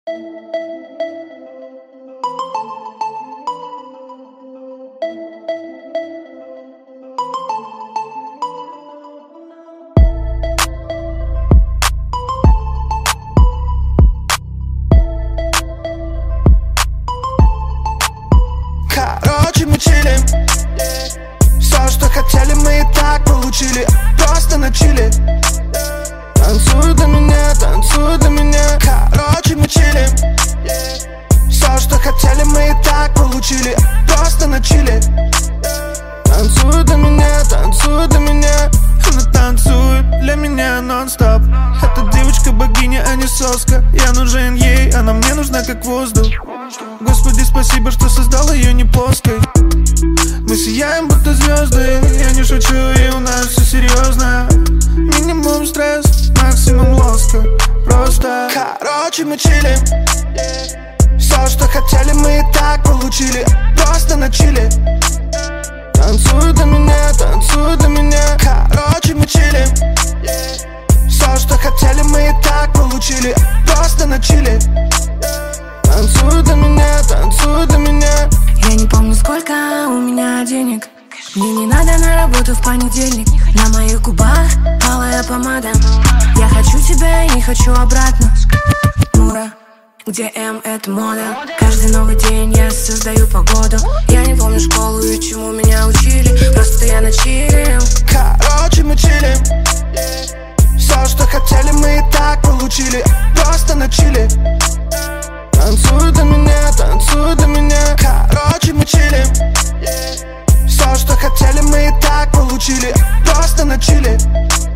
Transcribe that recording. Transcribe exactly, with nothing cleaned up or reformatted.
Короче, мы чилим. Все, что хотели, мы и так получили. Просто на чили. Танцуй для меня, танцуй для меня. Короче, мы чилим. Все, что хотели, мы и так получили. Просто на чили. Танцуй для меня, танцуй для меня. Она танцует для меня нон-стоп. Эта девочка богиня, а не соска. Я нужен ей, она мне нужна как воздух. Господи, спасибо, что создал ее не плоской. Мы сияем, будто звезды. Я не шучу, и у нас все серьезно. Минимум стресс, максимум лоска. Просто короче, мы чилим. Все, что хотели, мы и так получили. Просто на чили. Танцуй для меня, танцуй для меня. Короче, мы чилим. Все, что хотели, мы и так получили. Просто на чили. Танцуй для меня, танцуй для меня. Я не помню, сколько у меня денег. Мне не надо на работу в понедельник. На моих губах алая помада. Я хочу тебя и не хочу обратно. Мура, где М это мода. Каждый новый день я создаю погоду. Я не помню школу и чему меня учили. Просто я на чиле. Короче, мы чилим. Все, что хотели, мы и так получили. Просто на чили. Танцуй для меня, танцуй для меня. Короче, мы чилим. Все, что хотели, мы и так получили. Просто на чили.